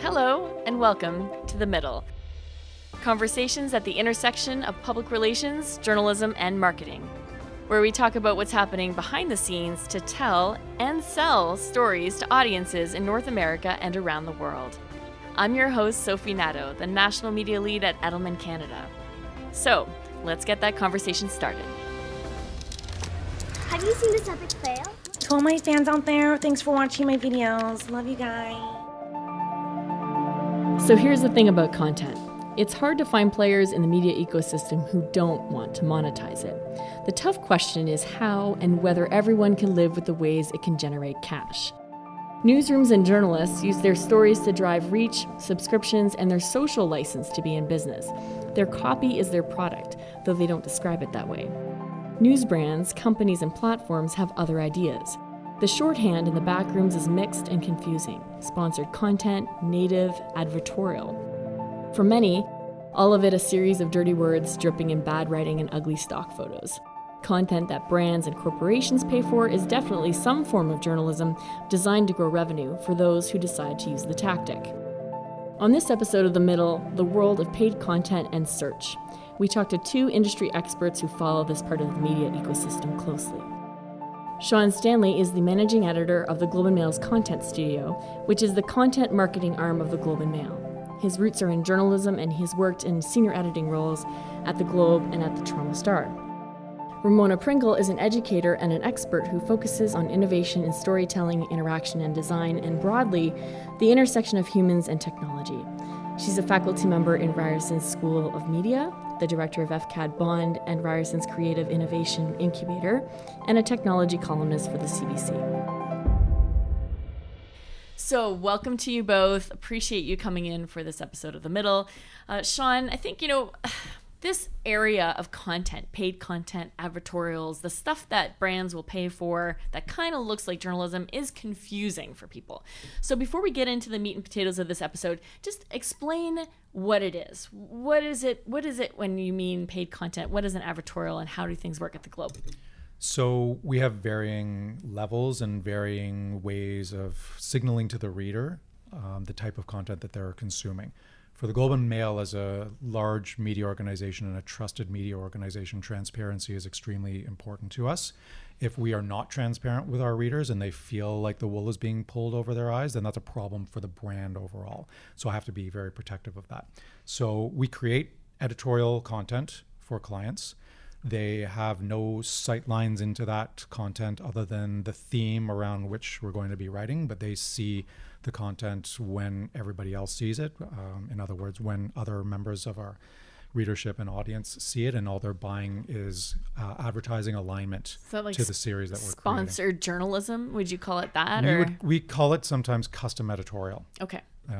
Hello, and welcome to The Middle. Conversations at the intersection of public relations, journalism, and marketing, where we talk about what's happening behind the scenes to tell and sell stories to audiences in North America and around the world. I'm your host, Sophie Nadeau, the National Media Lead at Edelman Canada. So, let's get that conversation started. Have you seen this epic fail? To all my fans out there, thanks for watching my videos. Love you guys. So here's the thing about content. It's hard to find players in the media ecosystem who don't want to monetize it. The tough question is how and whether everyone can live with the ways it can generate cash. Newsrooms and journalists use their stories to drive reach, subscriptions, and their social license to be in business. Their copy is their product, though they don't describe it that way. News brands, companies, and platforms have other ideas. The shorthand in the backrooms is mixed and confusing. Sponsored content, native, advertorial. For many, all of it a series of dirty words dripping in bad writing and ugly stock photos. Content that brands and corporations pay for is definitely some form of journalism designed to grow revenue for those who decide to use the tactic. On this episode of The Middle, the world of paid content and search, we talked to two industry experts who follow this part of the media ecosystem closely. Sean Stanley is the managing editor of the Globe and Mail's Content Studio, which is the content marketing arm of the Globe and Mail. His roots are in journalism, and he's worked in senior editing roles at the Globe and at the Toronto Star. Ramona Pringle is an educator and an expert who focuses on innovation in storytelling, interaction, and design, and broadly, the intersection of humans and technology. She's a faculty member in Ryerson's School of Media, the director of FCAD Bond and Ryerson's Creative Innovation Incubator, and a technology columnist for the CBC. So welcome to you both. Appreciate you coming in for this episode of The Middle. Sean, I think, this area of content, paid content, advertorials, the stuff that brands will pay for that kind of looks like journalism is confusing for people. So before we get into the meat and potatoes of this episode, just explain what it is. What is it when you mean paid content? What is an advertorial, and how do things work at the Globe? So we have varying levels and varying ways of signaling to the reader the type of content that they're consuming. For the Globe and Mail, as a large media organization and a trusted media organization, transparency is extremely important to us. If we are not transparent with our readers and they feel like the wool is being pulled over their eyes, then that's a problem for the brand overall. So I have to be very protective of that. So we create editorial content for clients. They have no sight lines into that content other than the theme around which we're going to be writing, but they see the content when everybody else sees it. In other words, when other members of our readership and audience see it, and all they're buying is advertising alignment to the series that we're creating. Sponsored journalism, would you call it that? We call it sometimes custom editorial. Okay.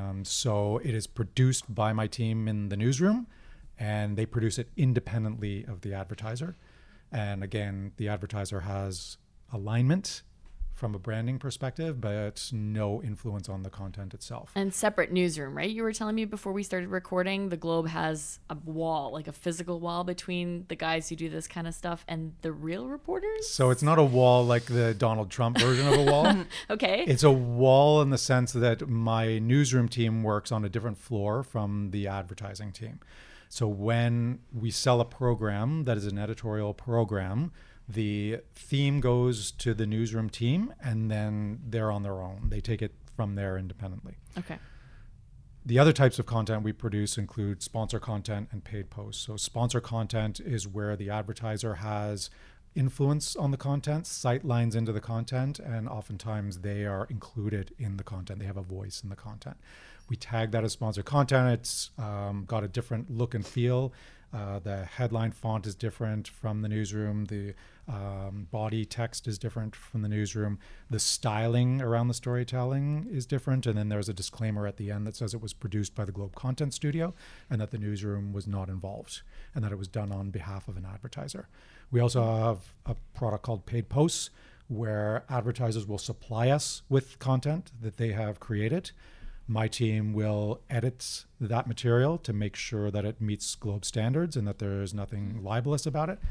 So it is produced by my team in the newsroom, and they produce it independently of the advertiser. And again, the advertiser has alignment from a branding perspective, but no influence on the content itself. And separate newsroom, right? You were telling me before we started recording, the Globe has a wall, like a physical wall between the guys who do this kind of stuff and the real reporters? So it's not a wall like the Donald Trump version of a wall. Okay. It's a wall in the sense that my newsroom team works on a different floor from the advertising team. So when we sell a program that is an editorial program, the theme goes to the newsroom team, and then they're on their own. They take it from there independently. Okay. The other types of content we produce include sponsor content and paid posts. So sponsor content is where the advertiser has influence on the content, sight lines into the content, and oftentimes they are included in the content. They have a voice in the content. We tag that as sponsor content. It's got a different look and feel. The headline font is different from the newsroom. The body text is different from the newsroom. The styling around the storytelling is different. And then there's a disclaimer at the end that says it was produced by the Globe Content Studio and that the newsroom was not involved and that it was done on behalf of an advertiser. We also have a product called Paid Posts, where advertisers will supply us with content that they have created. My team will edit that material to make sure that it meets Globe standards and that there's nothing libelous about it.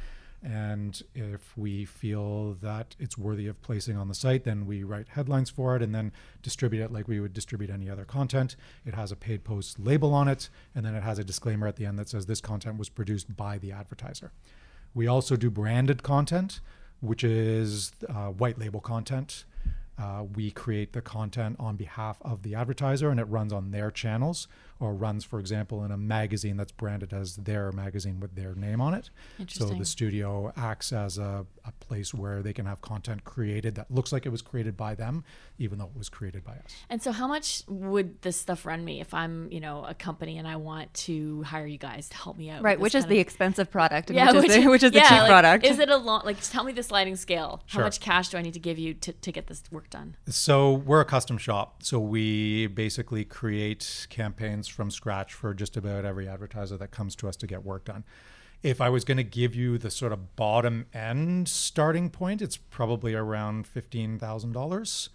And if we feel that it's worthy of placing on the site, then we write headlines for it and then distribute it like we would distribute any other content. It has a paid post label on it, and then it has a disclaimer at the end that says this content was produced by the advertiser. We also do branded content, which is white label content. We create the content on behalf of the advertiser, and it runs on their channels, or runs, for example, in a magazine that's branded as their magazine with their name on it. So the studio acts as a place where they can have content created that looks like it was created by them, even though it was created by us. And so how much would this stuff run me if I'm, a company and I want to hire you guys to help me out? Right, which is the expensive product, and yeah, which is the cheap product. Is it a long, tell me the sliding scale. How much cash do I need to give you to get this work done? So we're a custom shop. So we basically create campaigns from scratch for just about every advertiser that comes to us to get work done. If I was going to give you the sort of bottom end starting point, it's probably around $15,000.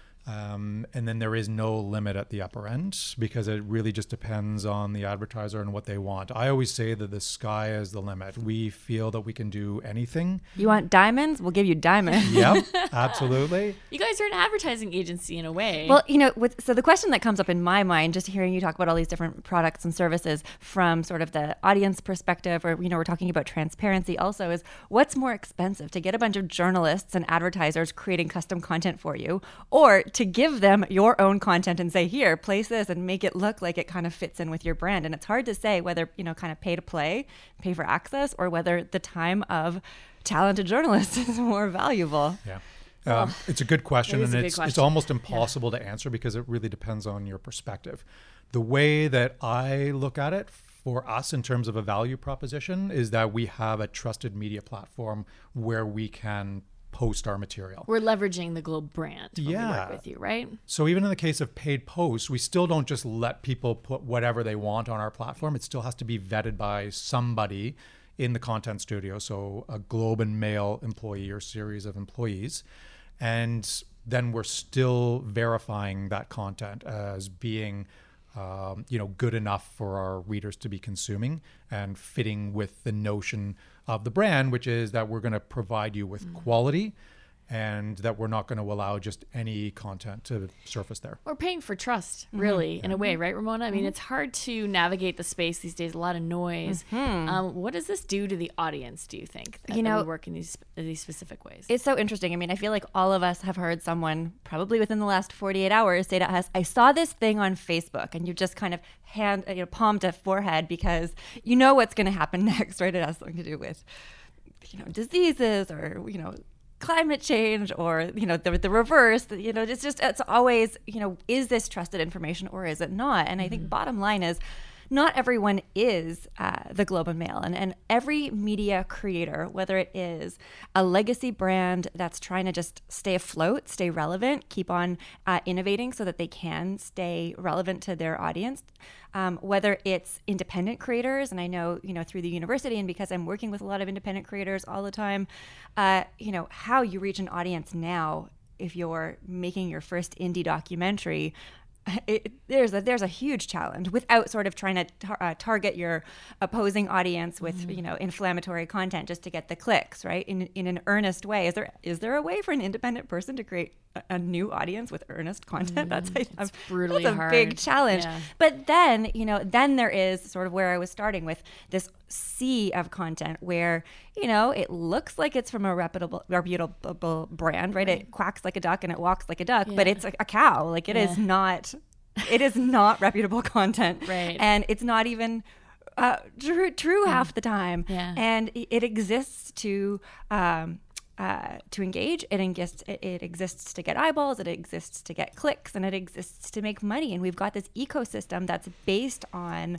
And then there is no limit at the upper end because it really just depends on the advertiser and what they want. I always say that the sky is the limit. We feel that we can do anything. You want diamonds? We'll give you diamonds. Yep, absolutely. You guys are an advertising agency in a way. Well, so the question that comes up in my mind, just hearing you talk about all these different products and services from sort of the audience perspective, or, we're talking about transparency also, is what's more expensive, to get a bunch of journalists and advertisers creating custom content for you, or to give them your own content and say, here, place this and make it look like it kind of fits in with your brand? And it's hard to say whether, kind of pay to play, pay for access, or whether the time of talented journalists is more valuable. Yeah. It's a good question, and it's almost impossible to answer because it really depends on your perspective. The way that I look at it for us in terms of a value proposition is that we have a trusted media platform where we can post our material. We're leveraging the Globe brand when we work with you, right? So even in the case of paid posts, we still don't just let people put whatever they want on our platform. It still has to be vetted by somebody in the content studio, so a Globe and Mail employee or series of employees. And then we're still verifying that content as being good enough for our readers to be consuming and fitting with the notion of the brand, which is that we're going to provide you with quality and that we're not going to allow just any content to surface there. We're paying for trust, really, in a way, right, Ramona? I mean, it's hard to navigate the space these days, a lot of noise. What does this do to the audience, do you think, that we work in these specific ways? It's so interesting. I mean, I feel like all of us have heard someone probably within the last 48 hours say to us, I saw this thing on Facebook, and you just kind of palmed a forehead because you know what's going to happen next, right? It has something to do with, diseases or, climate change, or the reverse. It's always, is this trusted information or is it not? And I think bottom line is, not everyone is the Globe and Mail, and every media creator, whether it is a legacy brand that's trying to just stay afloat, stay relevant, keep on innovating so that they can stay relevant to their audience, whether it's independent creators, and I know, through the university, and because I'm working with a lot of independent creators all the time, how you reach an audience now if you're making your first indie documentary. There's a huge challenge without sort of trying to target your opposing audience with inflammatory content just to get the clicks, right? In an earnest way. Is there a way for an independent person to create a new audience with earnest content? That's brutally that's a hard. big challenge. Yeah. But then then there is sort of where I was starting with this sea of content where it looks like it's from a reputable brand, right? It quacks like a duck and it walks like a duck, but it's a cow. Like it is not reputable content, right? And it's not even true half the time. Yeah. And it exists to engage. It exists to get eyeballs. It exists to get clicks, and it exists to make money. And we've got this ecosystem that's based on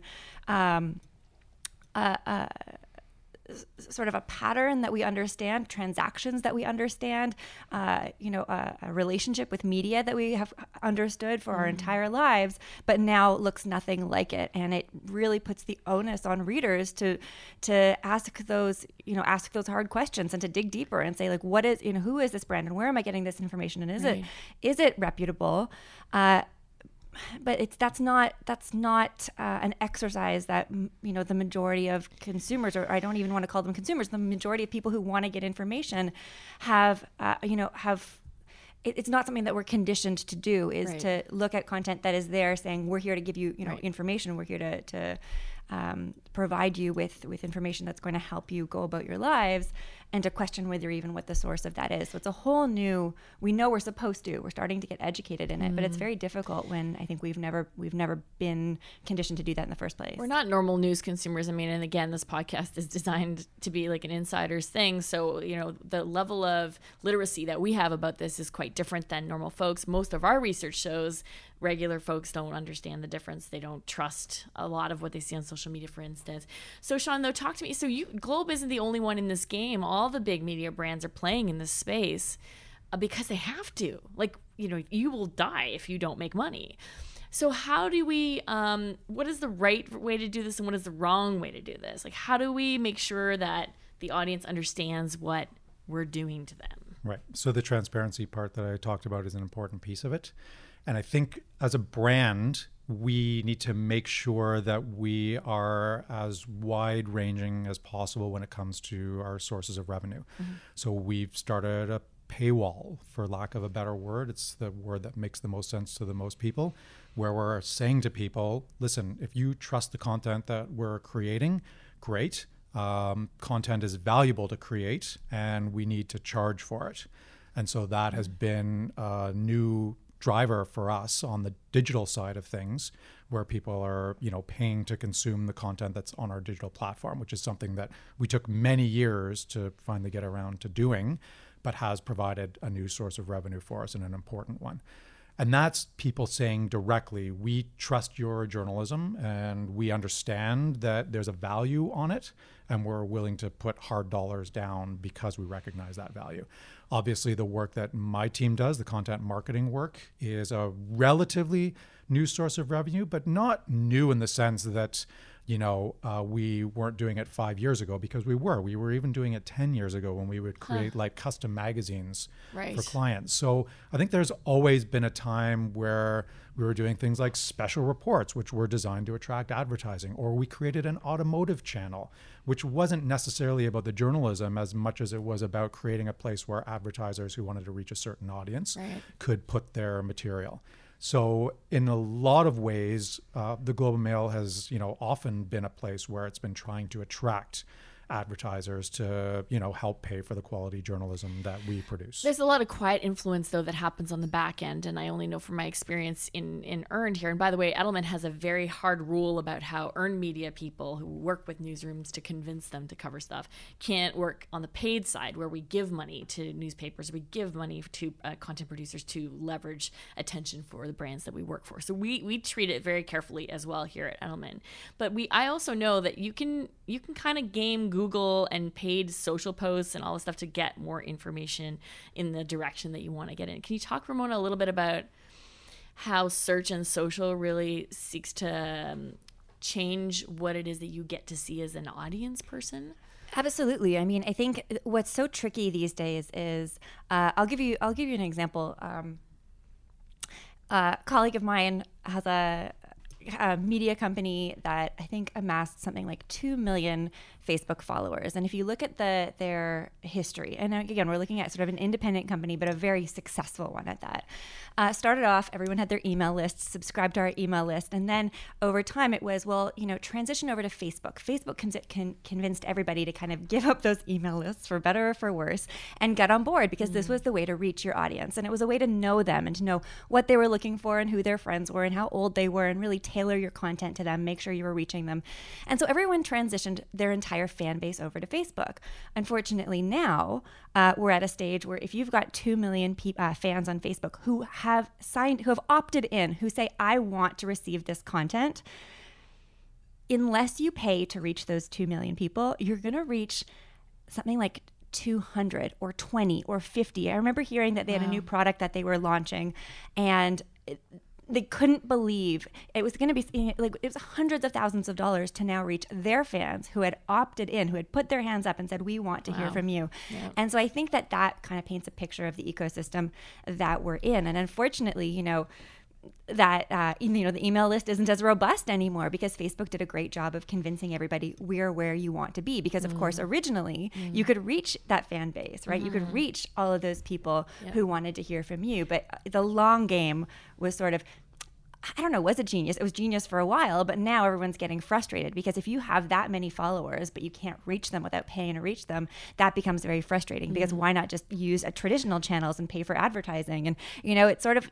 sort of a pattern that we understand, transactions that we understand, a relationship with media that we have understood for our entire lives, but now looks nothing like it. And it really puts the onus on readers to ask those hard questions and to dig deeper and say, like, what is, who is this brand and where am I getting this information? And is it reputable? that's not an exercise that the majority of consumers, or I don't even want to call them consumers, the majority of people who want to get information have it's not something that we're conditioned to do, is to look at content that is there saying, we're here to give you information, we're here to provide you with information that's going to help you go about your lives, and to question whether even what the source of that is. So it's a whole new, we know we're supposed to, we're starting to get educated in it, but it's very difficult when I think we've never been conditioned to do that in the first place. We're not normal news consumers. I mean, and again, this podcast is designed to be like an insider's thing. So, the level of literacy that we have about this is quite different than normal folks. Most of our research shows regular folks don't understand the difference. They don't trust a lot of what they see on social media, for instance. So Sean, though, talk to me. So Globe isn't the only one in this game. All the big media brands are playing in this space because they have to. Like, you will die if you don't make money. So how do we, what is the right way to do this and what is the wrong way to do this? Like, how do we make sure that the audience understands what we're doing to them? Right. So the transparency part that I talked about is an important piece of it. And I think as a brand, we need to make sure that we are as wide-ranging as possible when it comes to our sources of revenue. Mm-hmm. So we've started a paywall, for lack of a better word. It's the word that makes the most sense to the most people, where we're saying to people, listen, if you trust the content that we're creating, great. Content is valuable to create, and we need to charge for it. And so that has been a new driver for us on the digital side of things, where people are, paying to consume the content that's on our digital platform, which is something that we took many years to finally get around to doing, but has provided a new source of revenue for us and an important one. And that's people saying directly, we trust your journalism and we understand that there's a value on it, and we're willing to put hard dollars down because we recognize that value. Obviously, the work that my team does, the content marketing work, is a relatively new source of revenue, but not new in the sense that, we weren't doing it 5 years ago, because we were even doing it 10 years ago when we would create like custom magazines for clients. So I think there's always been a time where we were doing things like special reports, which were designed to attract advertising, or we created an automotive channel, which wasn't necessarily about the journalism as much as it was about creating a place where advertisers who wanted to reach a certain audience could put their material. So in a lot of ways, the Globe and Mail has, often been a place where it's been trying to attract advertisers to, help pay for the quality journalism that we produce. There's a lot of quiet influence, though, that happens on the back end, and I only know from my experience in earned here. And by the way, Edelman has a very hard rule about how earned media people who work with newsrooms to convince them to cover stuff can't work on the paid side, where we give money to newspapers, we give money to content producers to leverage attention for the brands that we work for. So we treat it very carefully as well here at Edelman. But I also know that you can kind of game Google and paid social posts and all this stuff to get more information in the direction that you want to get in. Can you talk, Ramona, a little bit about how search and social really seeks to change what it is that you get to see as an audience person? Absolutely. I mean, I think what's so tricky these days is I'll give you an example. A colleague of mine has a media company that I think amassed something like 2 million Facebook followers. And if you look at their history, and again, we're looking at sort of an independent company, but a very successful one at that. Started off, everyone had their email lists, subscribed to our email list. And then over time it was, transition over to Facebook. Facebook convinced everybody to kind of give up those email lists, for better or for worse, and get on board, because this was the way to reach your audience. And it was a way to know them and to know what they were looking for and who their friends were and how old they were, and really tailor your content to them, make sure you were reaching them. And so everyone transitioned their entire fan base over to Facebook. Unfortunately, now we're at a stage where if you've got 2 million fans on Facebook who have opted in, who say, I want to receive this content, unless you pay to reach those 2 million people, you're going to reach something like 200 or 20 or 50. I remember hearing that they had a new product that they were launching, and they couldn't believe it was going to be like, it was hundreds of thousands of dollars to now reach their fans who had opted in, who had put their hands up and said, we want to hear from you. Yep. And so I think that kind of paints a picture of the ecosystem that we're in. And unfortunately, that the email list isn't as robust anymore because Facebook did a great job of convincing everybody we're where you want to be. Because of course, originally you could reach that fan base, right? You could reach all of those people who wanted to hear from you. But the long game was sort of, I don't know, was it genius? It was genius for a while, but now everyone's getting frustrated because if you have that many followers, but you can't reach them without paying to reach them, that becomes very frustrating because why not just use traditional channels and pay for advertising? And, it's sort of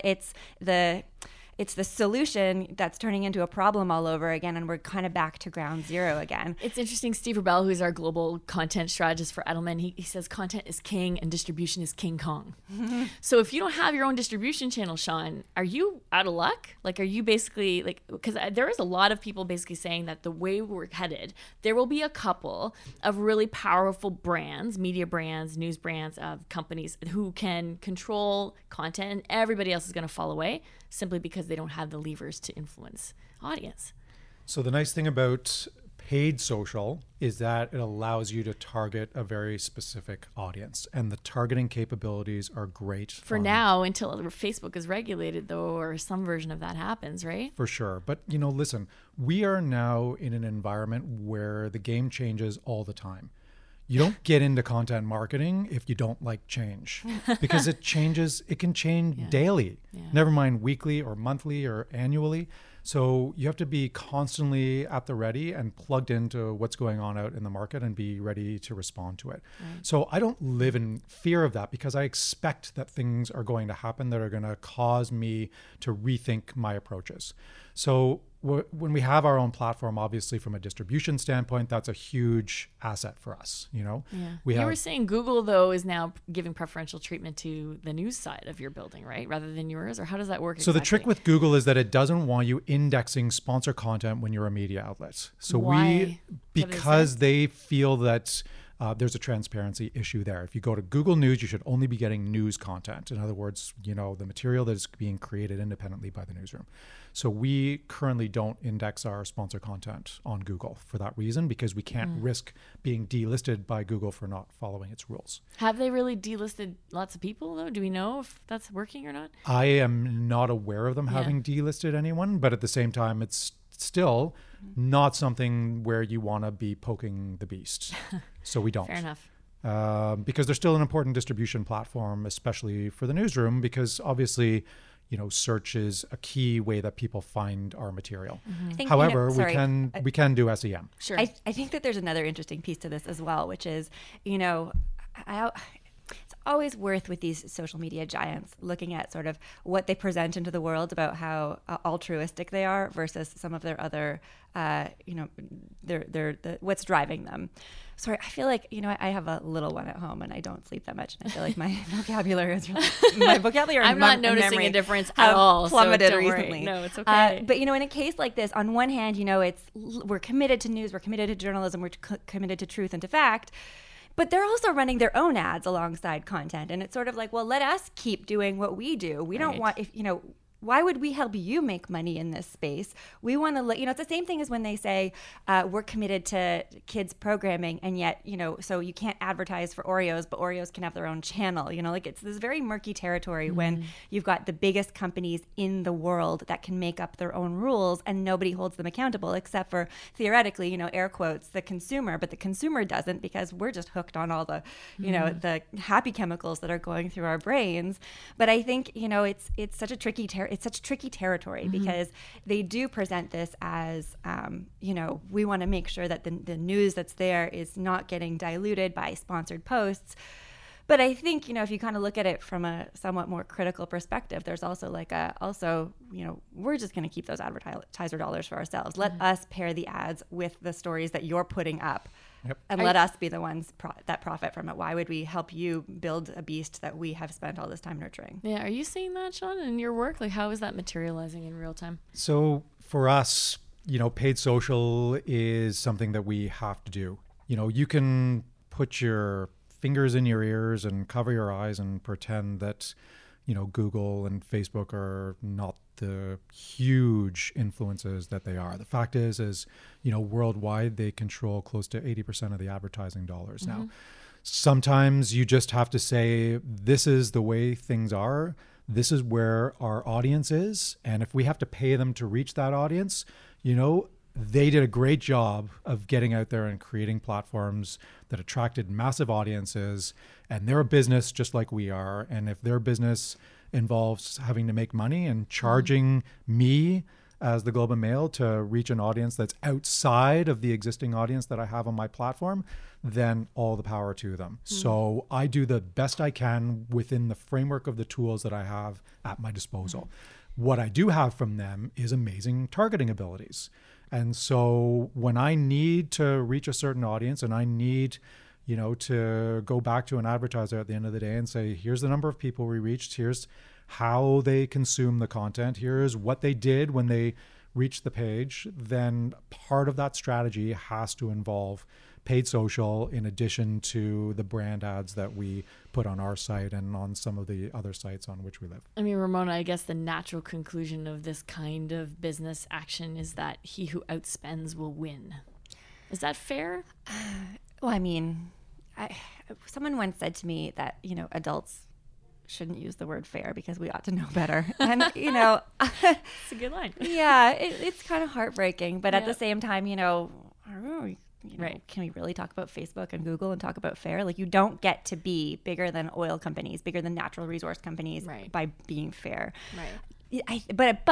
it's the solution that's turning into a problem all over again, and we're kind of back to ground zero again. It's interesting. Steve Rebell, who's our global content strategist for Edelman, he says content is king and distribution is King Kong. So if you don't have your own distribution channel, Sean, are you out of luck? Like, are you basically because there is a lot of people basically saying that the way we're headed, there will be a couple of really powerful brands, media brands, news brands, of companies who can control content, and everybody else is going to fall away simply because they don't have the levers to influence audience. So the nice thing about paid social is that it allows you to target a very specific audience, and the targeting capabilities are great. For now, until Facebook is regulated, though, or some version of that happens, right? For sure. But, listen, we are now in an environment where the game changes all the time. You don't get into content marketing if you don't like change, because it can change daily, never mind weekly or monthly or annually. So you have to be constantly at the ready and plugged into what's going on out in the market and be ready to respond to it. Right. So I don't live in fear of that because I expect that things are going to happen that are going to cause me to rethink my approaches. So when we have our own platform, obviously from a distribution standpoint, that's a huge asset for us. You were saying Google, though, is now giving preferential treatment to the news side of your building, right? Rather than yours, or how does that work So exactly? The trick with Google is that it doesn't want you indexing sponsor content when you're a media outlet. So why? Because they feel that there's a transparency issue there. If you go to Google News, you should only be getting news content. In other words, the material that is being created independently by the newsroom. So we currently don't index our sponsor content on Google for that reason, because we can't risk being delisted by Google for not following its rules. Have they really delisted lots of people, though? Do we know if that's working or not? I am not aware of them having delisted anyone, but at the same time, it's still not something where you want to be poking the beast. So we don't. Fair enough. Because they're still an important distribution platform, especially for the newsroom, because obviously, search is a key way that people find our material. However, we can do SEM. Sure. I think that there's another interesting piece to this as well, which is, it's always worth with these social media giants looking at sort of what they present into the world about how altruistic they are versus some of their other, what's driving them. Sorry, I feel like, I have a little one at home and I don't sleep that much. And I feel like my vocabulary I'm not noticing a difference at all. Plummeted so recently. Worry. No, it's okay. But, in a case like this, on one hand, we're committed to news, we're committed to journalism, we're committed to truth and to fact. But they're also running their own ads alongside content. And it's sort of like, well, let us keep doing what we do. We don't want, why would we help you make money in this space? We want to, it's the same thing as when they say we're committed to kids programming, and yet, so you can't advertise for Oreos, but Oreos can have their own channel. It's this very murky territory when you've got the biggest companies in the world that can make up their own rules and nobody holds them accountable except for theoretically, air quotes, the consumer, but the consumer doesn't because we're just hooked on all the, the happy chemicals that are going through our brains. But I think, it's such a tricky it's such tricky territory because they do present this as, we want to make sure that the news that's there is not getting diluted by sponsored posts. But I think, if you kind of look at it from a somewhat more critical perspective, there's also we're just going to keep those advertiser dollars for ourselves. Let us pair the ads with the stories that you're putting up. Yep. And let us be the ones that profit from it. Why would we help you build a beast that we have spent all this time nurturing? Yeah. Are you seeing that, Sean, in your work? Like, how is that materializing in real time? So for us, paid social is something that we have to do. You can put your fingers in your ears and cover your eyes and pretend that, Google and Facebook are not the huge influences that they are. The fact is, worldwide, they control close to 80% of the advertising dollars now. Sometimes you just have to say, this is the way things are. This is where our audience is. And if we have to pay them to reach that audience, they did a great job of getting out there and creating platforms that attracted massive audiences. And they're a business just like we are. And if their business involves having to make money and charging me as the Globe and Mail to reach an audience that's outside of the existing audience that I have on my platform, then all the power to them. So I do the best I can within the framework of the tools that I have at my disposal. What I do have from them is amazing targeting abilities. And so when I need to reach a certain audience and I need, to go back to an advertiser at the end of the day and say, here's the number of people we reached, here's how they consume the content, here's what they did when they reached the page, then part of that strategy has to involve paid social in addition to the brand ads that we put on our site and on some of the other sites on which we live. I mean, Ramona, I guess the natural conclusion of this kind of business action is that he who outspends will win. Is that fair? Well, I mean, someone once said to me that, adults shouldn't use the word fair because we ought to know better. And, It's a good line. Yeah, it's kind of heartbreaking. But at the same time, I don't know, right. Can we really talk about Facebook and Google and talk about fair? Like, you don't get to be bigger than oil companies, bigger than natural resource companies by being fair. Right. But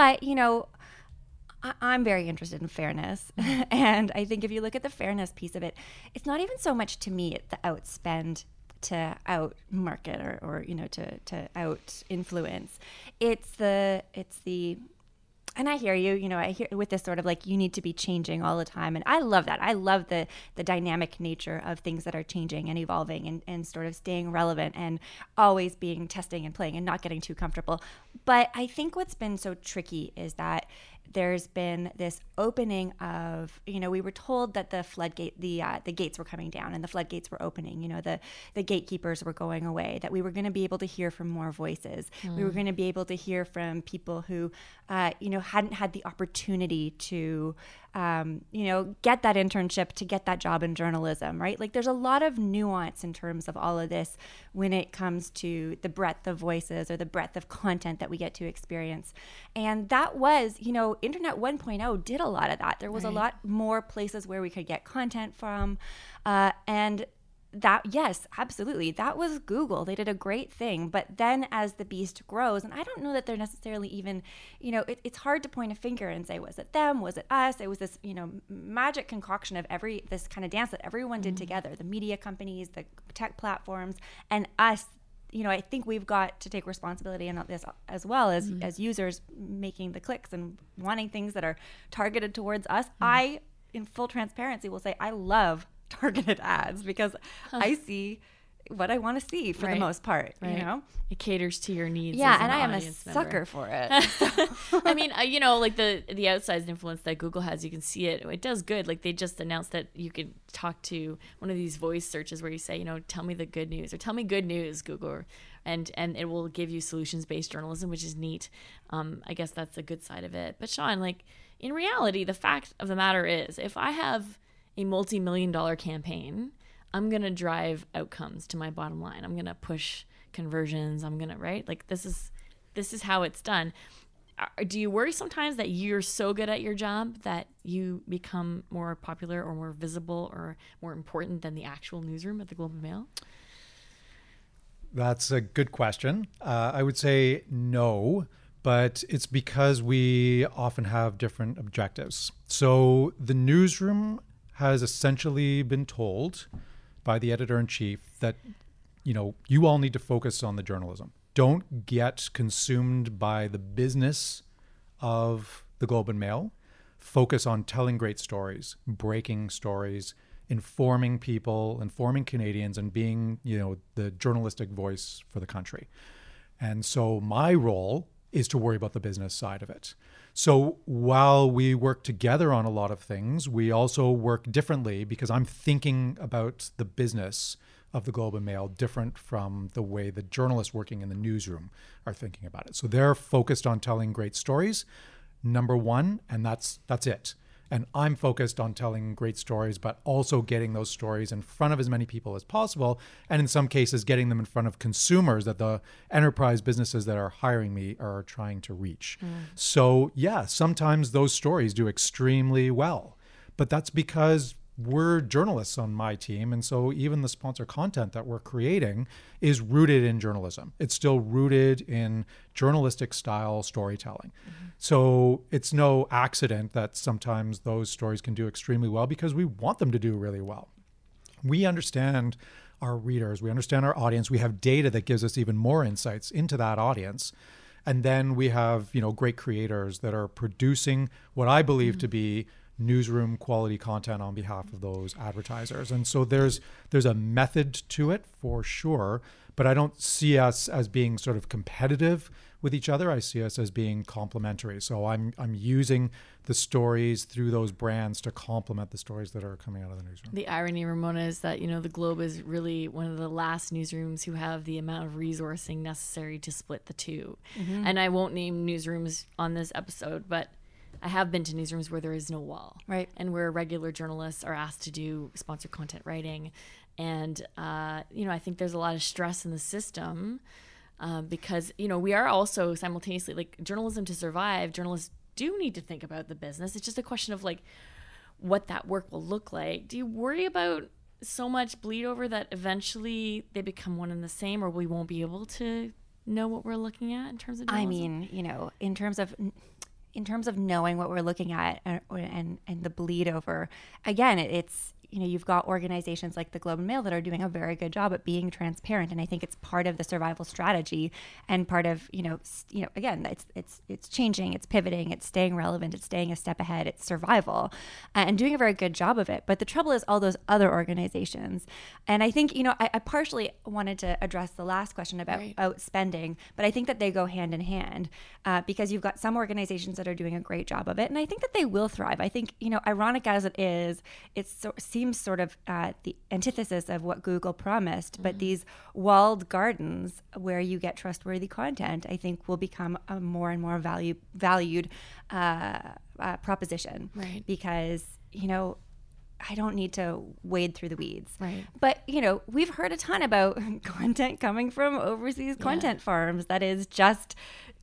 I'm very interested in fairness. And I think if you look at the fairness piece of it, it's not even so much to me the outspend to out market or to out influence. It's the and I hear you, I hear with this sort of like, you need to be changing all the time. And I love that. I love the dynamic nature of things that are changing and evolving and sort of staying relevant and always being testing and playing and not getting too comfortable. But I think what's been so tricky is that there's been this opening of, we were told that the floodgate, the gates were coming down and the floodgates were opening, the gatekeepers were going away, that we were going to be able to hear from more voices. We were going to be able to hear from people who, hadn't had the opportunity to, get that internship, to get that job in journalism, right? Like, there's a lot of nuance in terms of all of this when it comes to the breadth of voices or the breadth of content that we get to experience. And that was, Internet 1.0 did a lot of that. There was a lot more places where we could get content from. And that, yes, absolutely. That was Google. They did a great thing. But then as the beast grows, and I don't know that they're necessarily even, it's hard to point a finger and say, was it them? Was it us? It was this, magic concoction of this kind of dance that everyone did together, the media companies, the tech platforms, and us. I think we've got to take responsibility in this as well as users making the clicks and wanting things that are targeted towards us. I, in full transparency, will say I love targeted ads because I see what I want to see for the most part, It caters to your needs. Yeah, and I am a sucker for it. I mean, like the outsized influence that Google has, you can see it. It does good. Like, they just announced that you could talk to one of these voice searches where you say, tell me the good news or tell me good news, Google, and it will give you solutions-based journalism, which is neat. I guess that's a good side of it. But Sean, like, in reality, the fact of the matter is, if I have a multi-million-dollar campaign, I'm going to drive outcomes to my bottom line. I'm going to push conversions. I'm going to, right? Like, this is how it's done. Do you worry sometimes that you're so good at your job that you become more popular or more visible or more important than the actual newsroom at the Globe and Mail? That's a good question. I would say no, but it's because we often have different objectives. So the newsroom has essentially been told by the editor-in-chief that, you all need to focus on the journalism. Don't get consumed by the business of the Globe and Mail. Focus on telling great stories, breaking stories, informing people, informing Canadians, and being, the journalistic voice for the country. And so my role is to worry about the business side of it. So while we work together on a lot of things, we also work differently because I'm thinking about the business of the Globe and Mail different from the way the journalists working in the newsroom are thinking about it. So they're focused on telling great stories, number one, and that's it. And I'm focused on telling great stories, but also getting those stories in front of as many people as possible. And in some cases, getting them in front of consumers that the enterprise businesses that are hiring me are trying to reach. So yeah, sometimes those stories do extremely well, but that's because we're journalists on my team. And so even the sponsor content that we're creating is rooted in journalism. It's still rooted in journalistic style storytelling. So it's no accident that sometimes those stories can do extremely well because we want them to do really well. We understand our readers, we understand our audience, we have data that gives us even more insights into that audience. And then we have, great creators that are producing what I believe to be newsroom quality content on behalf of those advertisers. And so there's a method to it for sure, but I don't see us as being sort of competitive with each other. I see us as being complementary. So I'm using the stories through those brands to complement the stories that are coming out of the newsroom. The irony, Ramona, is that, the Globe is really one of the last newsrooms who have the amount of resourcing necessary to split the two. And I won't name newsrooms on this episode, but I have been to newsrooms where there is no wall. Right. And where regular journalists are asked to do sponsored content writing. And, I think there's a lot of stress in the system because, we are also simultaneously, like, journalism to survive, journalists do need to think about the business. It's just a question of, like, what that work will look like. Do you worry about so much bleed over that eventually they become one and the same, or we won't be able to know what we're looking at in terms of journalism? I mean, in terms of knowing what we're looking at and the bleed over, again, it's, you've got organizations like the Globe and Mail that are doing a very good job at being transparent. And I think it's part of the survival strategy and part of, again, it's changing, it's pivoting, it's staying relevant, it's staying a step ahead, it's survival and doing a very good job of it. But the trouble is all those other organizations. And I think, I partially wanted to address the last question about outspending, but I think that they go hand in hand because you've got some organizations that are doing a great job of it. And I think that they will thrive. I think, ironic as it is, seems sort of the antithesis of what Google promised, but these walled gardens where you get trustworthy content, I think will become a more and more valued proposition. Right. Because, I don't need to wade through the weeds. Right. But, we've heard a ton about content coming from overseas content farms that is just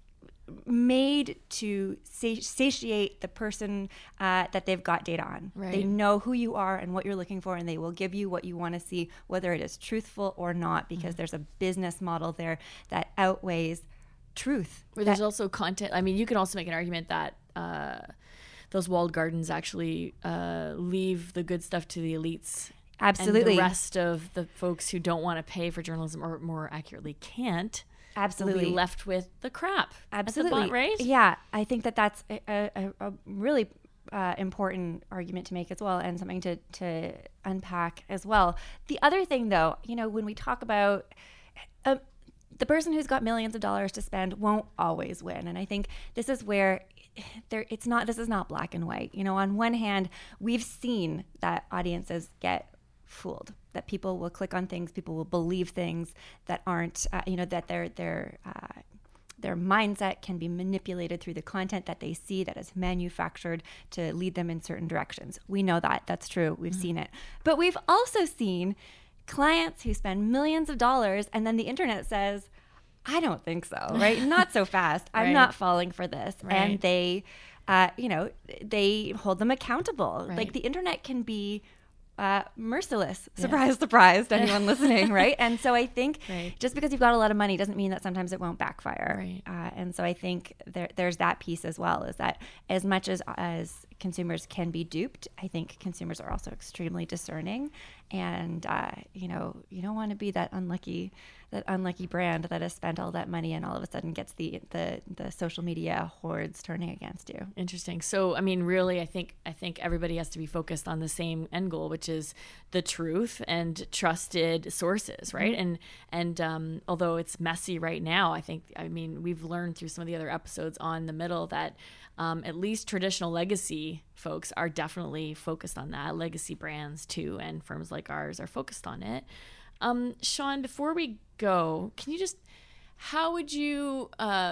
made to satiate the person that they've got data on. Right. They know who you are and what you're looking for, and they will give you what you want to see, whether it is truthful or not, because there's a business model there that outweighs truth. Where there's also content. I mean, you can also make an argument that those walled gardens actually leave the good stuff to the elites. Absolutely. And the rest of the folks who don't want to pay for journalism, or more accurately can't, absolutely will be left with the crap. Absolutely. At the right? Yeah, I think that that's a really important argument to make as well, and something to unpack as well. The other thing, though, when we talk about the person who's got millions of dollars to spend won't always win, and I think this is where this is not black and white. On one hand, we've seen that audiences get fooled, that people will click on things, people will believe things that aren't, that their mindset can be manipulated through the content that they see that is manufactured to lead them in certain directions. We know that. That's true. We've seen it. But we've also seen clients who spend millions of dollars and then the internet says, I don't think so, right? Not so fast. I'm not falling for this. Right. And they, they hold them accountable. Right. Like the internet can be merciless. Surprise, surprise to anyone listening, right? And so I think just because you've got a lot of money doesn't mean that sometimes it won't backfire. Right. And so I think there's that piece as well, is that as much as consumers can be duped, I think consumers are also extremely discerning. And, you don't want to be that unlucky brand that has spent all that money and all of a sudden gets the social media hordes turning against you. Interesting. So, I mean, really, I think everybody has to be focused on the same end goal, which is the truth and trusted sources, right? Mm-hmm. And although it's messy right now, we've learned through some of the other episodes on The Middle that at least traditional legacy folks are definitely focused on that. Legacy brands too, and firms like ours are focused on it. Sean, before we go, can you just How would you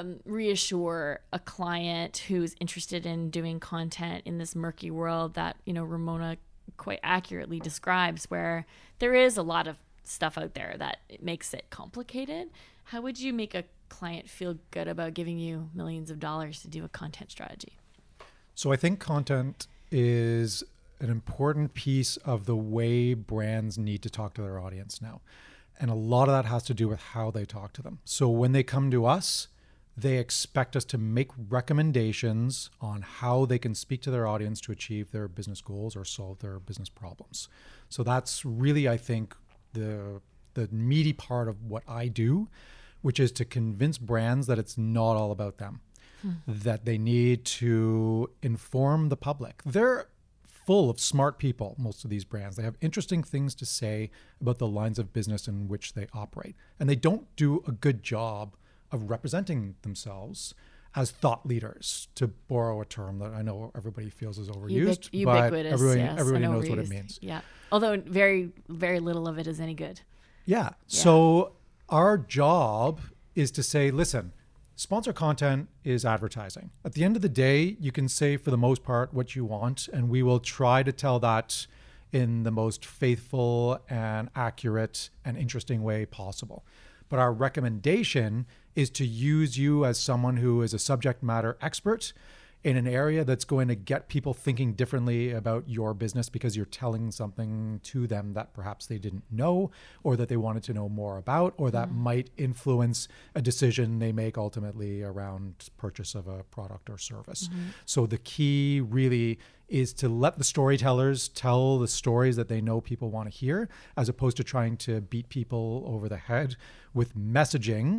reassure a client who's interested in doing content in this murky world that, Ramona quite accurately describes, where there is a lot of stuff out there that it makes it complicated? How would you make a client feel good about giving you millions of dollars to do a content strategy? So I think content is an important piece of the way brands need to talk to their audience now. And a lot of that has to do with how they talk to them. So when they come to us, they expect us to make recommendations on how they can speak to their audience to achieve their business goals or solve their business problems. So that's really, I think, the meaty part of what I do, which is to convince brands that it's not all about them, that they need to inform the public. They're full of smart people, most of these brands. They have interesting things to say about the lines of business in which they operate. And they don't do a good job of representing themselves as thought leaders, to borrow a term that I know everybody feels is overused, but everybody knows what it means. Yeah. Although very, very little of it is any good. Yeah. So our job is to say, listen, sponsor content is advertising. At the end of the day, you can say for the most part what you want, and we will try to tell that in the most faithful and accurate and interesting way possible. But our recommendation is to use you as someone who is a subject matter expert in an area that's going to get people thinking differently about your business because you're telling something to them that perhaps they didn't know, or that they wanted to know more about, or that might influence a decision they make ultimately around purchase of a product or service. So the key really is to let the storytellers tell the stories that they know people want to hear, as opposed to trying to beat people over the head with messaging,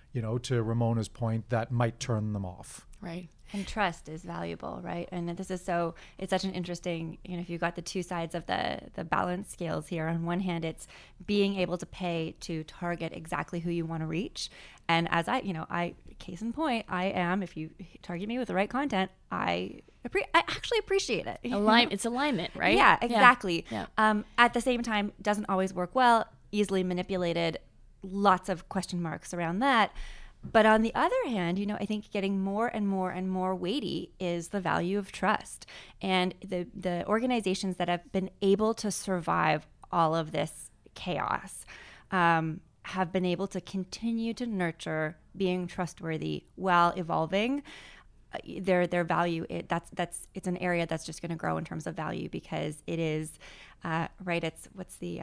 to Ramona's point, that might turn them off. Right. And trust is valuable, right? And this is it's such an interesting, if you've got the two sides of the balance scales here. On one hand, it's being able to pay to target exactly who you want to reach. And as I case in point, I am, if you target me with the right content, I actually appreciate it. It's alignment, right? Yeah, exactly. Yeah. At the same time, doesn't always work well, easily manipulated, lots of question marks around that. But on the other hand, I think getting more and more and more weighty is the value of trust. And the organizations that have been able to survive all of this chaos have been able to continue to nurture being trustworthy while evolving their value. It's an area that's just going to grow in terms of value, because it is right. It's what's the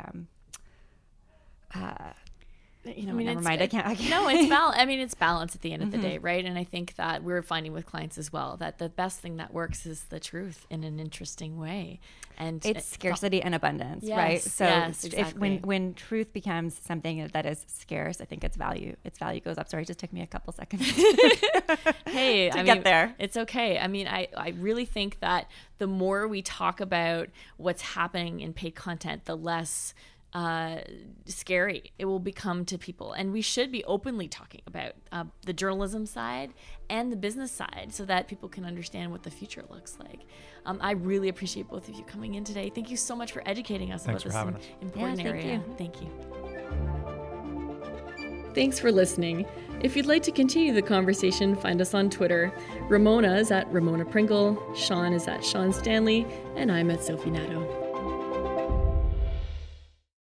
never mind. I can't. No, it's balance. It's balance at the end of the day, right? And I think that we're finding with clients as well that the best thing that works is the truth in an interesting way, and it's scarcity and abundance, yes, right? So yes, exactly. if when truth becomes something that is scarce, I think its value goes up. Sorry, it just took me a couple seconds hey, to get there. It's okay. I really think that the more we talk about what's happening in paid content, the less scary it will become to people. And we should be openly talking about the journalism side and the business side, so that people can understand what the future looks like. I really appreciate both of you coming in today. Thank you so much for educating us about this important area. Thank you. Thanks for listening. If you'd like to continue the conversation, find us on Twitter. Ramona is at Ramona Pringle, Sean is at Sean Stanley, and I'm at Sophie Nadeau.